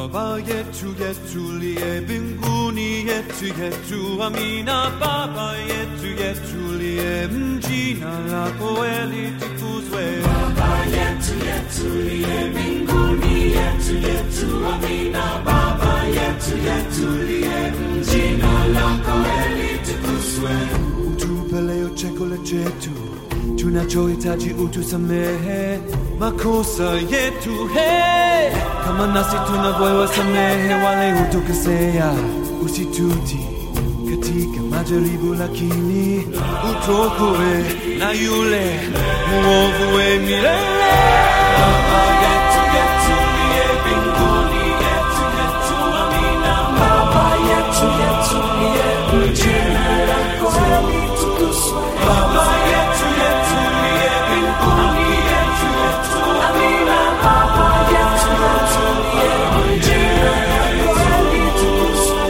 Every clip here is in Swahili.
Baba yetu liye mbinguni yetu amina Baba yetu liye jina lako litukuzwe Baba yetu liye mbinguni yetu amina Baba yetu liye jina lako litukuzwe utupe leo chakula chetu tunachohitaji utusamehe makosa yetu kama nasi tunavyowasamehe wale hutukosea usitutie katika majaribu lakini utuokoe na yule mwovu milele Baba yetu liye mbinguni yetu amina Baba yetu liye jina lako litukuzwe Baba yetu liye mbinguni yetu amina Baba yetu liye jina lako litukuzwe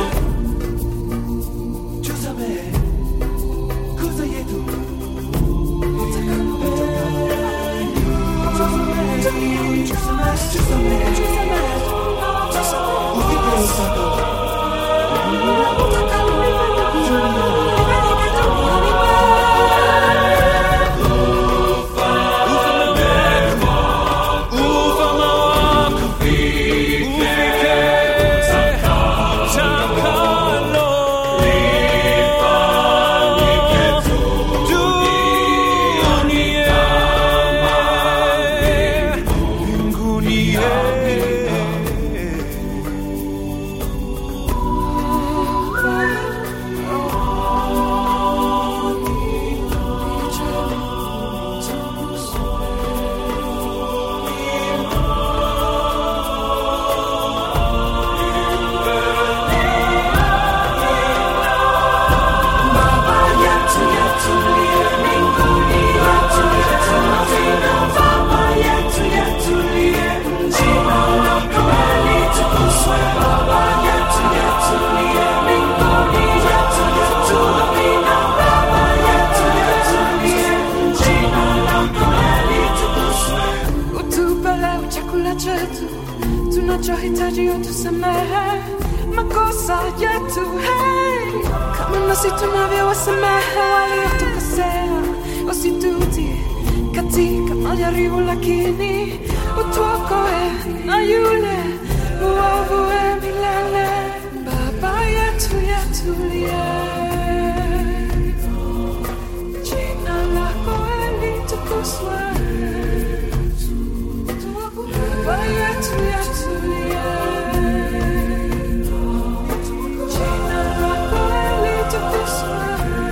tusamehe kosa yetu tunachohitaji utusamehe makosa yetu kama nasi tunavyowasamehe waliotukosea usitutie katika majaribu lakini utuokoe na yule mwovu milele Baba yetu liye jina lako litukuzwe Baba yetu liye jina lako litukuzwe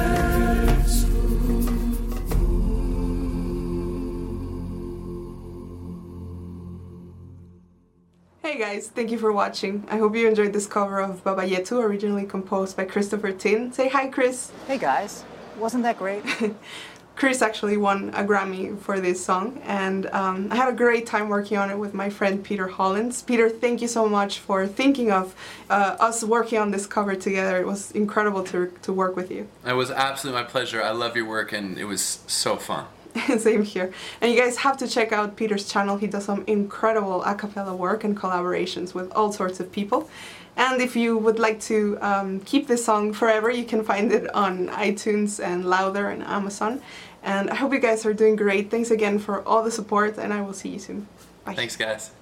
Hey guys, thank you for watching. I hope you enjoyed this cover of Baba Yetu, originally composed by Christopher Tin. Say hi, Chris. Hey guys, wasn't that great? Chris actually won a Grammy for this song, and I had a great time working on it with my friend Peter Hollins. Peter, thank you so much for thinking of us working on this cover together. It was incredible to work with you. It was absolutely my pleasure. I love your work and it was so fun. Same here. And you guys have to check out Peter's channel. He does some incredible a cappella work and collaborations with all sorts of people. And if you would like to keep this song forever, you can find it on iTunes and Louder and Amazon. And I hope you guys are doing great. Thanks again for all the support, and I will see you soon. Bye. Thanks, guys.